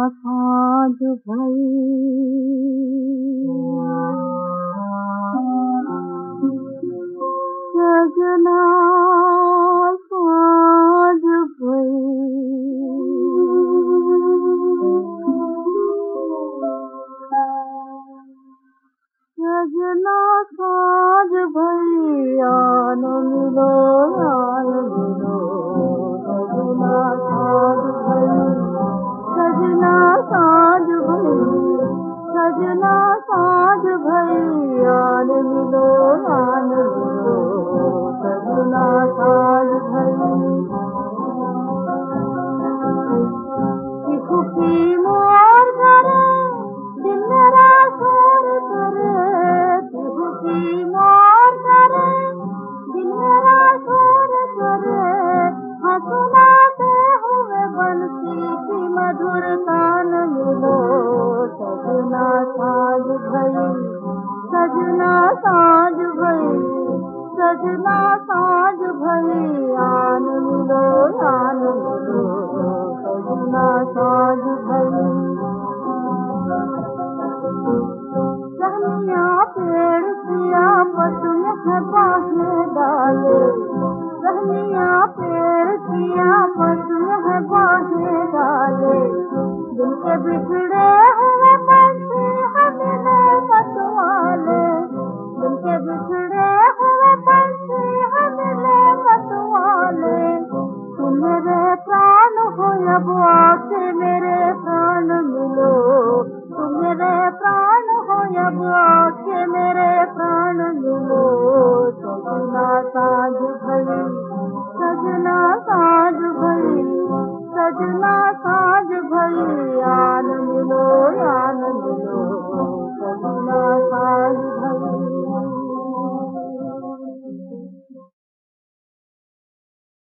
साँझ भई, सजना साँझ भई, सजना साँझ भई, आन मिलो आन मिलो, सजना साँझ भई, सजना साँझ भई, सजना साँझ भई, आन मिलो आन मिलो, सजना साँझ भई। की मोर करे दिल मेरा शोर करे, की मोर करे दिल मेरा शोर करे, हंसलाते हुए बंसी की मधुर तान मिलो, सजना साँझ भई, सजना साँझ भई, सजना साँझ भई, आन मिलो आन मिलो, सजना साँझ भई। टहनिया पेड़ की आपस में है बाहें डाले, टहनिया पेड़ की आपस में है बाहें डाले, दिल के बिछड़े